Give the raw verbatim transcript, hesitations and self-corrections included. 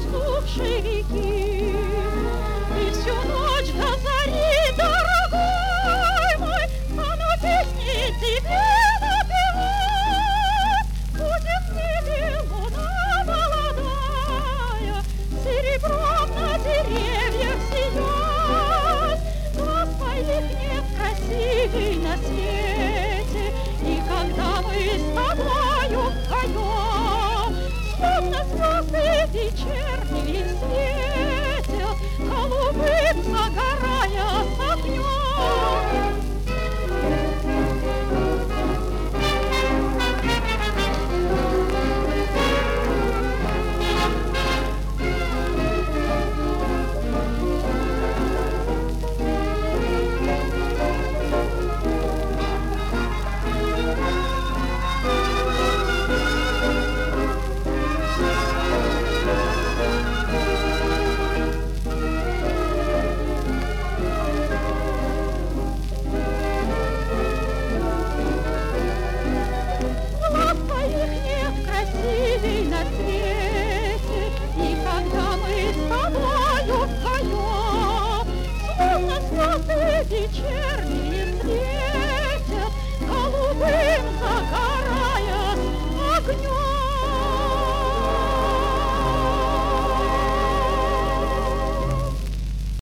иссохшей реки. И всю ночь до зари, дорогой мой, оно песни тебе напевает. Будет в небе луна молодая, серебром на деревьях сиять. Глаз моих нет красивей на свете, и когда мы с тобою вдвоем, словно звезды вечерние светят, голубым загорая с огнем. Красивей на свете, и когда мы с тобою вдвоем, словно звезды вечерние свет.